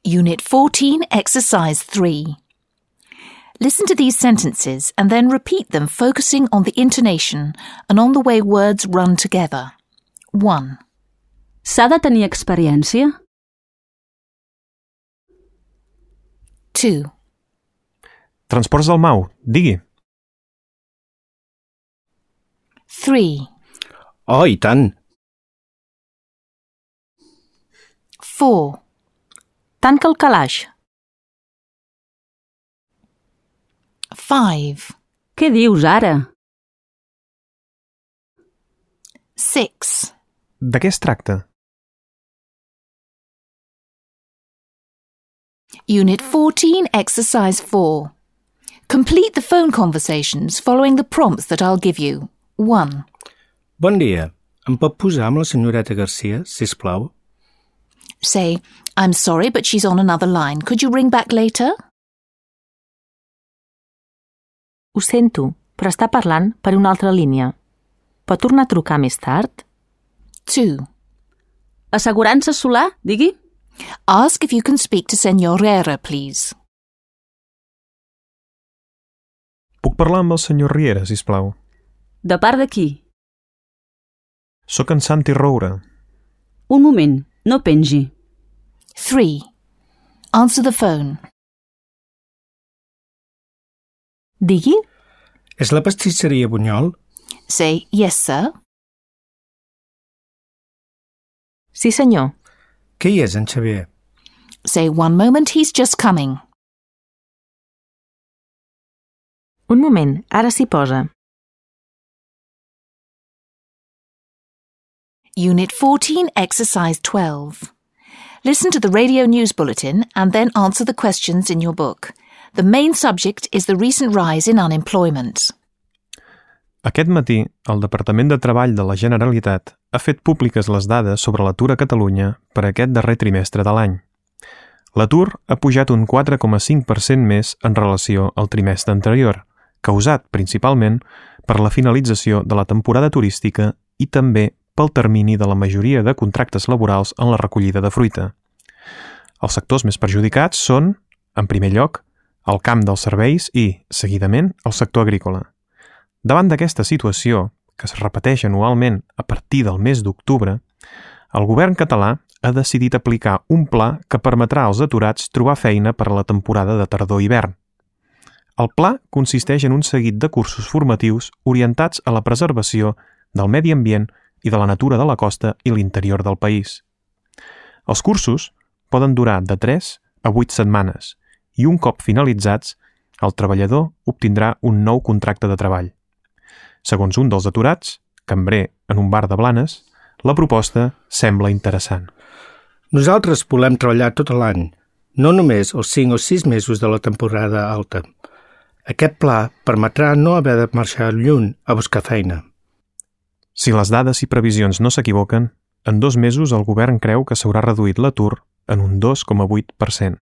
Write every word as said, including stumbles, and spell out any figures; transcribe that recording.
Unit fourteen, Exercise three. Listen to these sentences and then repeat them, focusing on the intonation and on the way words run together. one. S'ha de tenir experiència? two. Transports Dalmau, digui. three. Oh, i tant. four. Tanca el calaix. five. Què dius ara? six. De què es tracta? Unit fourteen, Exercise four. Complete the phone conversations following the prompts that I'll give you. one. Bon dia. Em pot posar amb la senyoreta Garcia, sisplau? Say, I'm sorry, but she's on another line. Could you ring back later? Ho sento, però està parlant per una altra línia. Pot tornar a trucar més tard? two. Assegurança solar, digui? Ask if you can speak to Senyor Riera, please. Puc parlar amb el senyor Riera, sisplau? De part de qui? Soc en Santi Roura. Un moment, no pengi. three. Answer the phone. Digui? És la pastisseria Bunyol? Say, yes, sir. Sí, senyor. Què hi és, en Xavier? Say, one moment, he's just coming. Un moment, ara s'hi posa. Unit fourteen, Exercise twelve. Listen to the radio news bulletin and then answer the questions in your book. The main subject is the recent rise in unemployment. Aquest matí, el Departament de Treball de la Generalitat ha fet públiques les dades sobre l'atur a Catalunya per aquest darrer trimestre de l'any. L'atur ha pujat un quatre coma cinc per cent més en relació al trimestre anterior, causat principalment per la finalització de la temporada turística i també pel termini de la majoria de contractes laborals en la recollida de fruita. Els sectors més perjudicats són, en primer lloc, el camp dels serveis i, seguidament, el sector agrícola. Davant d'aquesta situació, que es repeteix anualment a partir del mes d'octubre, el govern català ha decidit aplicar un pla que permetrà als aturats trobar feina per a la temporada de tardor-hivern. El pla consisteix en un seguit de cursos formatius orientats a la preservació del medi ambient i de la natura de la costa i l'interior del país. Els cursos poden durar de tres a vuit setmanes i un cop finalitzats, el treballador obtindrà un nou contracte de treball. Segons un dels aturats, cambrer en un bar de Blanes, la proposta sembla interessant. Nosaltres volem treballar tot l'any, no només els cinc o sis mesos de la temporada alta. Aquest pla permetrà no haver de marxar lluny a buscar feina. Si les dades i previsions no s'equivoquen, en dos mesos el govern creu que s'haurà reduït l'atur en un dos coma vuit per cent.